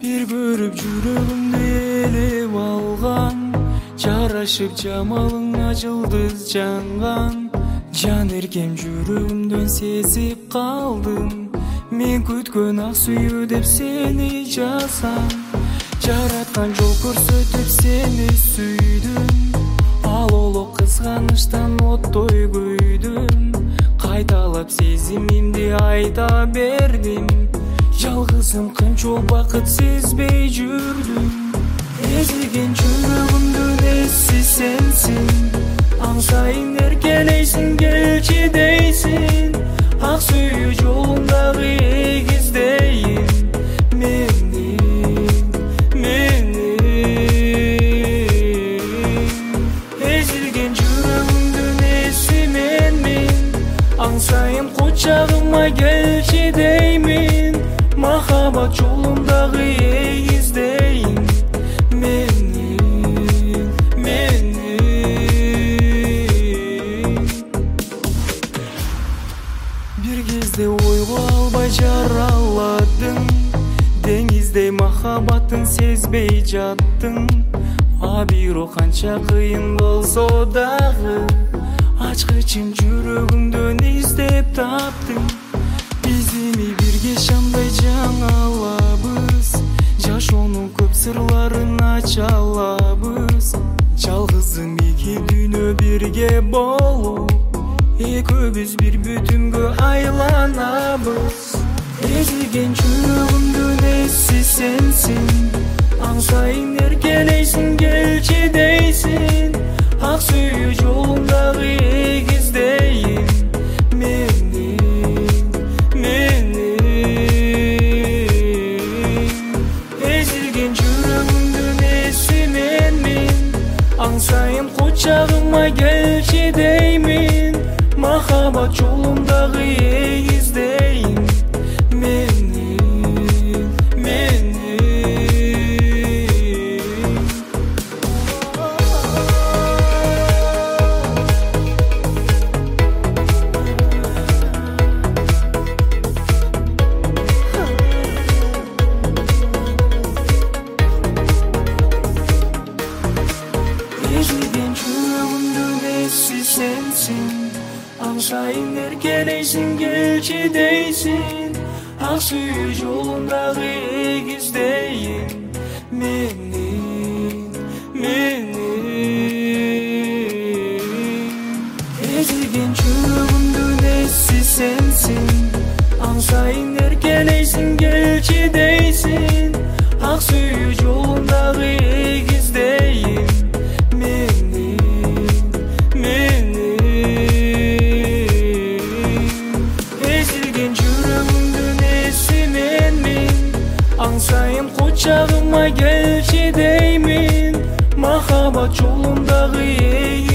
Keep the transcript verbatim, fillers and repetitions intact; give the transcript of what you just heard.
Bir görüp жүрөгүмдү элеп алган, жарашып жамалыңа жылдыз жанган. Жан эркем жүрөгүмдөн сезип калдым, мен күткөн ак сүйүү деп сени жазам. Жараткан жол көрсөтүп сени сүйдүм, ал олуп кызганычтан оттой күйдүм. Кайталап сезимимди айта бердим, жалгызым канча убакыт сезбей жүрдүм. Эзилген жүрөгүмдүн эси сенсиң, аңсайын эркелейсиң, келчи дейсиң. Ак сүйүү жолундагы эгиздейин менин, менин. Эзилген жүрөгүмдүн эси менмин, аңсайын кучагыма келчи деймин. Махаббат жолундагы эгиздейин менин, менин. Бир кезде ойго албай жараладың, деңиздей махаббатын сезбей жаттың. А бирок канча кыйын болсо дагы, ачкычын жүрөгүмдөн издеп таптың. Бизими бирге шамдай жаңалабыз, жашоонун көп сырларын ача алабыз. Жалгызым эки дүйнө бирге болуп, экөөбүз бир бүтүнгө айланабыз. Эзилген жүрөгүмдүн эси сенсиң, аңсайын эркелейсиң, келчи дейсиң. Ак сүйүү жолундагы эгиздейин менин, менин. Эзилген жүрөгүмдүн эси менмин, аңсайын кучагыма келчи деймин. Махаббат жолундагы эгиздейин менин, менин. Эзилген жүрөгүмдүн эси сенсиң, аңсайын эркелейсиң, келчи дейсиң. Ак сүйүү жолундагы эгиздейин менин, менин. Эзилген жүрөгүмдүн эси сенсиң, аңсайын эркелейсиң, келчи дейсиң. Ак сүйүү жолундагы эгиздейин менин, менин. Эзилген жүрөгүмдүн эси менмин, аңсайын кучагыма келчи деймин. Махаббат жолундагы эгиздейин